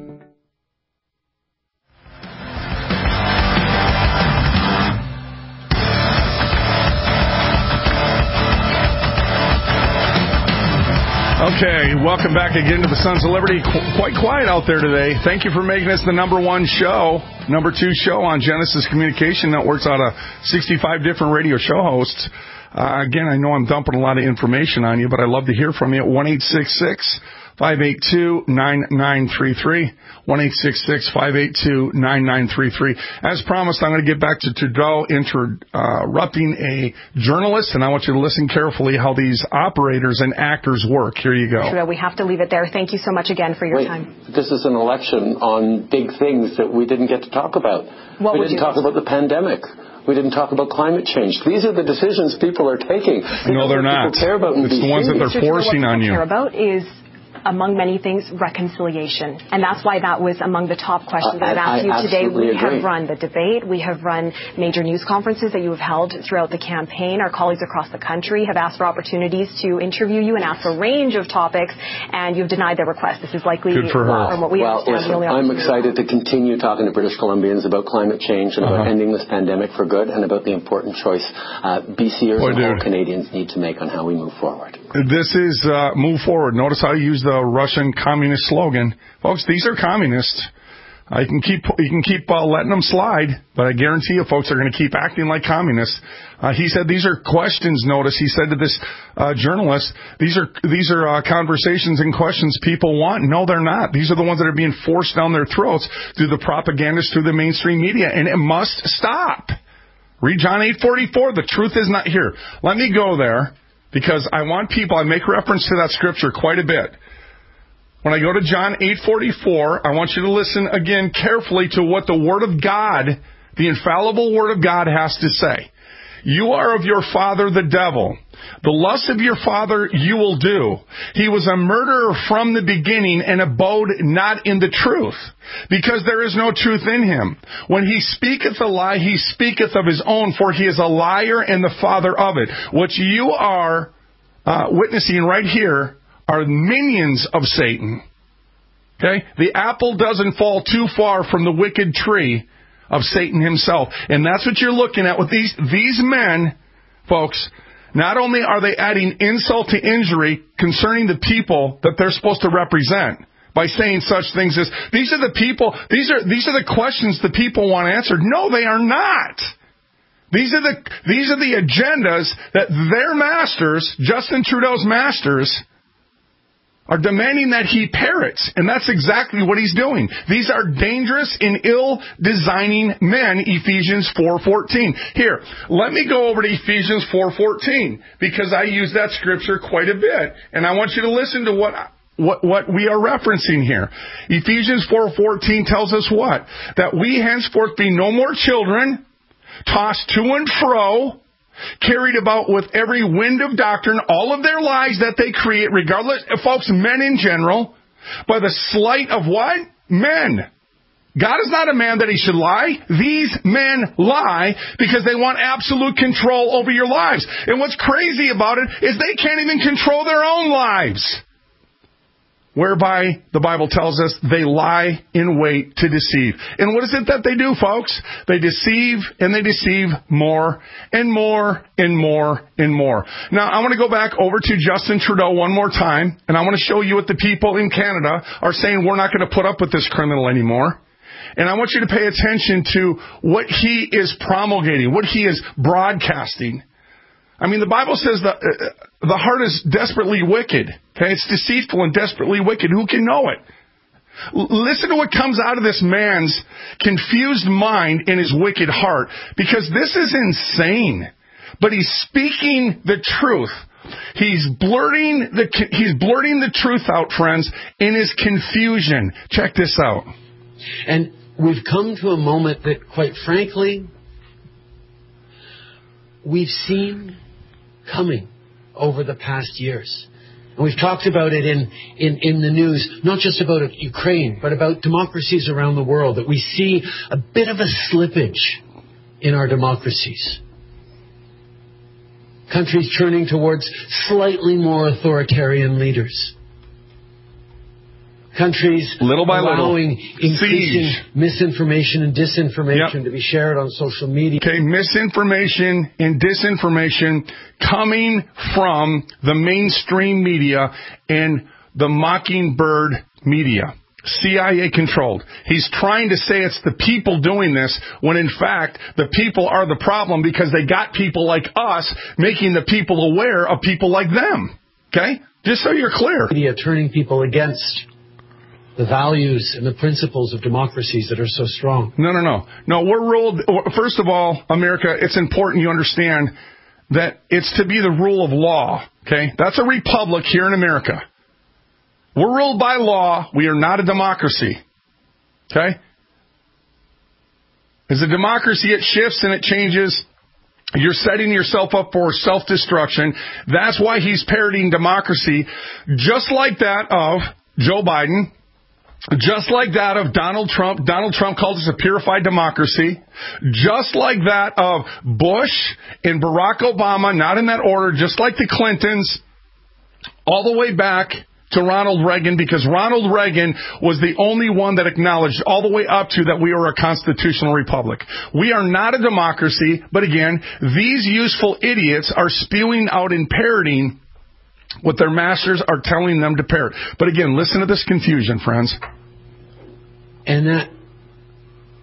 Okay, welcome back again to the Sons of Liberty. Qu- quite quiet out there today. Thank you for making us the number one show, number two show on Genesis Communication Networks out of sixty-five different radio show hosts. Uh, again, I know I'm dumping a lot of information on you, but I'd love to hear from you at one eight six six, five eight two, nine nine three three. one eight six six, five eight two, nine nine three three. As promised, I'm going to get back to Trudeau interrupting a journalist, and I want you to listen carefully how these operators and actors work. Here you go. Trudeau, we have to leave it there. Thank you so much again for your Wait, time. This is an election on big things that we didn't get to talk about. What we would didn't you talk about the pandemic. We didn't talk about climate change. These are the decisions people are taking. No, they're not. Care about it's the ones that they're forcing on you. What people care about is, among many things, reconciliation. And that's why that was among the top questions uh, I've asked I you today. We agree. have run the debate. We have run major news conferences that you have held throughout the campaign. Our colleagues across the country have asked for opportunities to interview you and ask a range of topics, and you've denied their request. This is likely, Good for her. from what we well, understand, listen, the only I'm excited to continue talking to British Columbians about climate change and about uh-huh. ending this pandemic for good and about the important choice uh, BCers Boy, and dude. all Canadians need to make on how we move forward. This is uh, move forward. Notice how I use the Russian communist slogan. Folks, these are communists. I can keep you can keep uh, letting them slide, but I guarantee you folks are going to keep acting like communists. Uh, he said these are questions. Notice he said to this uh, journalist, these are these are uh, conversations and questions people want. No, they're not. These are the ones that are being forced down their throats through the propagandists, through the mainstream media, and it must stop. Read John eight forty-four. The truth is not here. Let me go there because I want people. I make reference to that scripture quite a bit. When I go to John eight forty-four, I want you to listen again carefully to what the Word of God, the infallible Word of God, has to say. You are of your father the devil. The lust of your father you will do. He was a murderer from the beginning and abode not in the truth, because there is no truth in him. When he speaketh a lie, he speaketh of his own, for he is a liar and the father of it. What you are uh, witnessing right here are minions of Satan. Okay? The apple doesn't fall too far from the wicked tree of Satan himself. And that's what you're looking at with these these men, folks. Not only are they adding insult to injury concerning the people that they're supposed to represent by saying such things as, these are the people, these are these are the questions the people want answered. No, they are not. These are the these are the agendas that their masters, Justin Trudeau's masters, are demanding that he parrots, and that's exactly what he's doing. These are dangerous and ill-designing men, Ephesians four fourteen. Here, let me go over to Ephesians four fourteen, because I use that scripture quite a bit, and I want you to listen to what what, what we are referencing here. Ephesians four fourteen tells us what? That we henceforth be no more children, tossed to and fro, carried about with every wind of doctrine, all of their lies that they create, regardless, folks, men in general, by the sleight of what? Men. God is not a man that he should lie. These men lie because they want absolute control over your lives. And what's crazy about it is they can't even control their own lives. Whereby, the Bible tells us, they lie in wait to deceive. And what is it that they do, folks? They deceive, and they deceive more, and more, and more, and more. Now, I want to go back over to Justin Trudeau one more time, and I want to show you what the people in Canada are saying. We're not going to put up with this criminal anymore. And I want you to pay attention to what he is promulgating, what he is broadcasting. I mean, the Bible says that uh, the heart is desperately wicked. Okay, it's deceitful and desperately wicked. Who can know it? L- listen to what comes out of this man's confused mind and his wicked heart, because this is insane. But he's speaking the truth. He's blurting the he's blurting the truth out, friends, in his confusion. Check this out. And we've come to a moment that, quite frankly, we've seen coming over the past years. And we've talked about it in, in, in the news, not just about Ukraine, but about democracies around the world, that we see a bit of a slippage in our democracies. Countries turning towards slightly more authoritarian leaders. Countries little by allowing little. increasing Siege. misinformation and disinformation Yep. to be shared on social media. Okay, misinformation and disinformation coming from the mainstream media and the Mockingbird media. C I A controlled. He's trying to say it's the people doing this, when in fact the people are the problem, because they got people like us making the people aware of people like them. Okay? Just so you're clear. Media turning people against the values and the principles of democracies that are so strong. No, no, no. No, we're ruled, first of all, America, it's important you understand that it's to be the rule of law, okay? That's a republic here in America. We're ruled by law. We are not a democracy, okay? As a democracy, it shifts and it changes. You're setting yourself up for self-destruction. That's why he's parroting democracy, just like that of Joe Biden, just like that of Donald Trump. Donald Trump calls us a purified democracy. Just like that of Bush and Barack Obama, not in that order, just like the Clintons, all the way back to Ronald Reagan, because Ronald Reagan was the only one that acknowledged all the way up to that we are a constitutional republic. We are not a democracy, but again, these useful idiots are spewing out and parroting what their masters are telling them to parrot. But again, listen to this confusion, friends. And that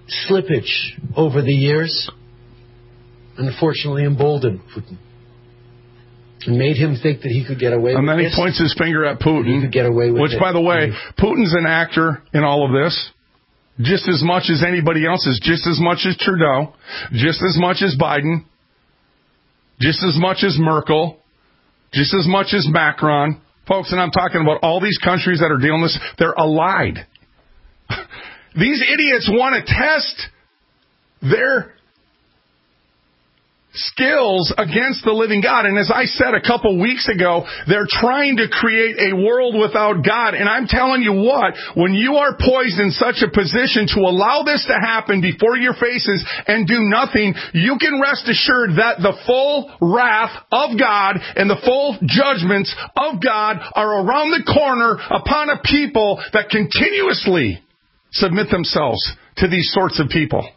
slippage over the years, unfortunately emboldened Putin and made him think that he could get away and with it. And then he points his finger at Putin, he could get away with which, it. by the way, Putin's an actor in all of this, just as much as anybody else is, just as much as Trudeau, just as much as Biden, just as much as Merkel, just as much as Macron. Folks, and I'm talking about all these countries that are dealing with this, they're allied. These idiots want to test their skills against the living God. And as I said a couple weeks ago, they're trying to create a world without God. And I'm telling you what, when you are poised in such a position to allow this to happen before your faces and do nothing, you can rest assured that the full wrath of God and the full judgments of God are around the corner upon a people that continuously submit themselves to these sorts of people.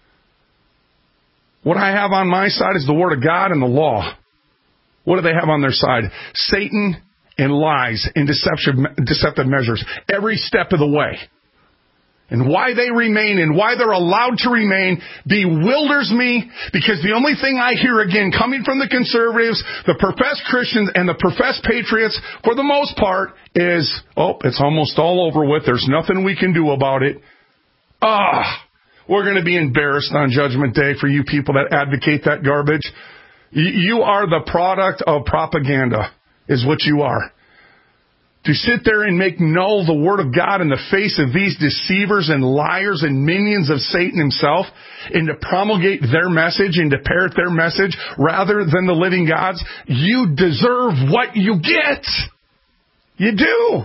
What I have on my side is the Word of God and the law. What do they have on their side? Satan and lies and deceptive, deceptive measures every step of the way. And why they remain and why they're allowed to remain bewilders me, because the only thing I hear again coming from the conservatives, the professed Christians, and the professed patriots, for the most part, is, oh, it's almost all over with. There's nothing we can do about it. Ah! We're going to be embarrassed on Judgment Day for you people that advocate that garbage. You are the product of propaganda, is what you are. To sit there and make null the Word of God in the face of these deceivers and liars and minions of Satan himself, and to promulgate their message and to parrot their message rather than the living God's, you deserve what you get. You do.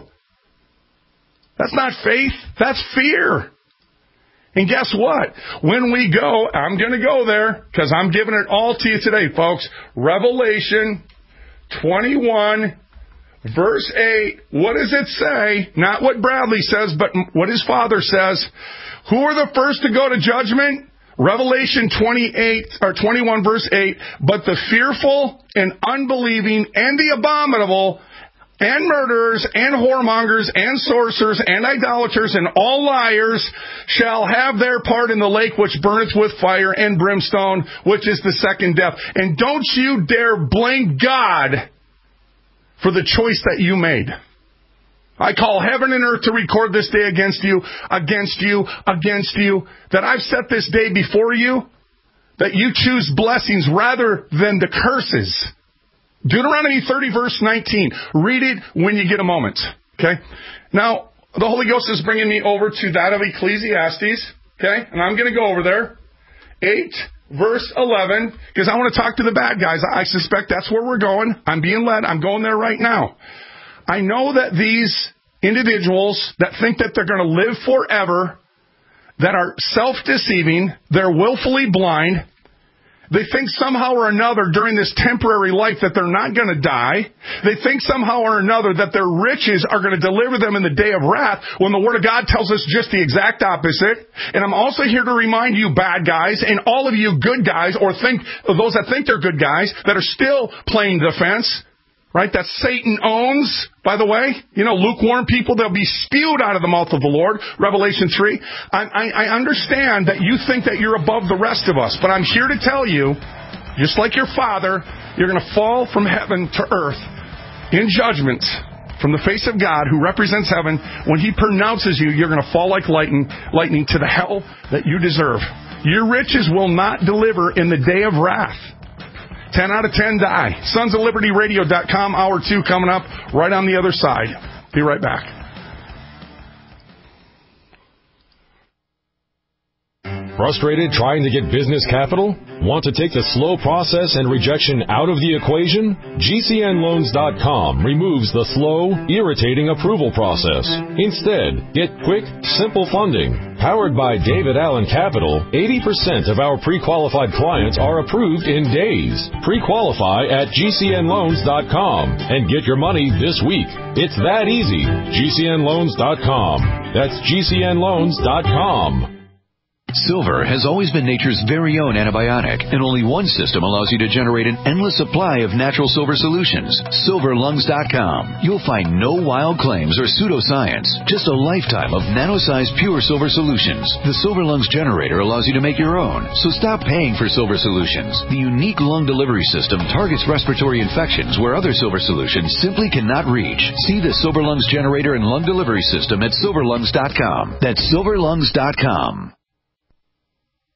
That's not faith. That's fear. And guess what? When we go, I'm going to go there because I'm giving it all to you today, folks. Revelation twenty-one, verse eight. What does it say? Not what Bradley says, but what his father says. Who are the first to go to judgment? Revelation twenty-eight or twenty-one, verse eight. But the fearful and unbelieving and the abominable and murderers, and whoremongers, and sorcerers, and idolaters, and all liars shall have their part in the lake which burneth with fire and brimstone, which is the second death. And don't you dare blame God for the choice that you made. I call heaven and earth to record this day against you, against you, against you, that I've set this day before you, that you choose blessings rather than the curses. Deuteronomy thirty, verse nineteen. Read it when you get a moment. Okay? Now, the Holy Ghost is bringing me over to that of Ecclesiastes. Okay? And I'm going to go over there. eight, verse eleven. Because I want to talk to the bad guys. I suspect that's where we're going. I'm being led. I'm going there right now. I know that these individuals that think that they're going to live forever, that are self-deceiving, they're willfully blind, they think somehow or another during this temporary life that they're not going to die. They think somehow or another that their riches are going to deliver them in the day of wrath, when the Word of God tells us just the exact opposite. And I'm also here to remind you bad guys and all of you good guys, or think those that think they're good guys, that are still playing defense, right? That Satan owns, by the way. You know, lukewarm people, they'll be spewed out of the mouth of the Lord. Revelation three. I, I, I understand that you think that you're above the rest of us, but I'm here to tell you, just like your father, you're going to fall from heaven to earth in judgment from the face of God, who represents heaven. When He pronounces you, you're going to fall like lightning, lightning to the hell that you deserve. Your riches will not deliver in the day of wrath. ten out of ten die. Sons of Liberty Radio dot com, hour two coming up right on the other side. Be right back. Frustrated trying to get business capital? Want to take the slow process and rejection out of the equation? G C N loans dot com removes the slow, irritating approval process. Instead, get quick, simple funding. Powered by David Allen Capital, eighty percent of our pre-qualified clients are approved in days. Pre-qualify at G C N loans dot com and get your money this week. It's that easy. G C N loans dot com. That's G C N loans dot com. Silver has always been nature's very own antibiotic, and only one system allows you to generate an endless supply of natural silver solutions. silver lungs dot com. You'll find no wild claims or pseudoscience, just a lifetime of nano-sized pure silver solutions. The Silver Lungs generator allows you to make your own, so stop paying for silver solutions. The unique lung delivery system targets respiratory infections where other silver solutions simply cannot reach. See the Silver Lungs generator and lung delivery system at silver lungs dot com. That's silver lungs dot com.